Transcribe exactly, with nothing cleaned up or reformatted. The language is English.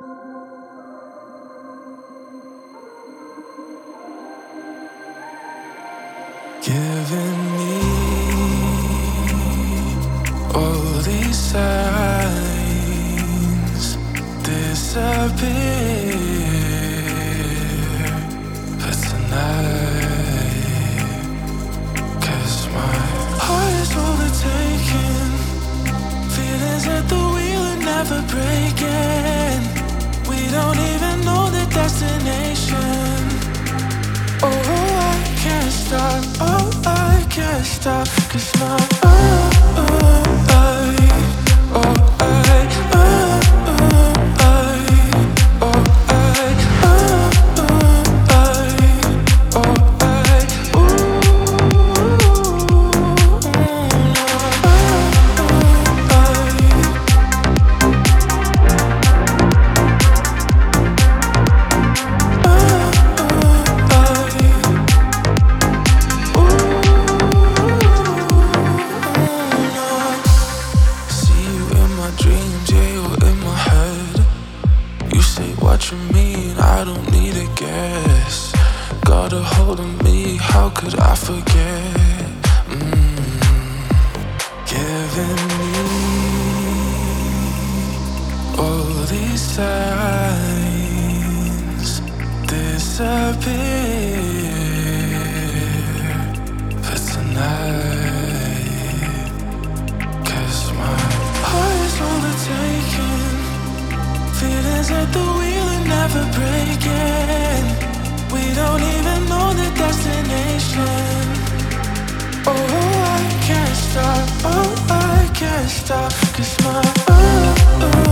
Giving me all these signs disappear for tonight. 'Cause my heart is overtaken, feelings at the wheel are never breaking. We don't even know the destination. Oh, I can't stop, oh, I can't stop. 'Cause my, oh, oh, I, oh, I, oh, oh, I, oh, I, oh, oh, I, oh, I, ooh, oh, dreams, yeah, you're in my head. You say what you mean, I don't need a guess. Got a hold of me, how could I forget? Mm. Giving me all these signs disappear for tonight. 'Cause my heart is overtaken, feelings at the wheel are never breaking. We don't even know the destination. Oh, I can't stop, oh, I can't stop. 'Cause my, oh, oh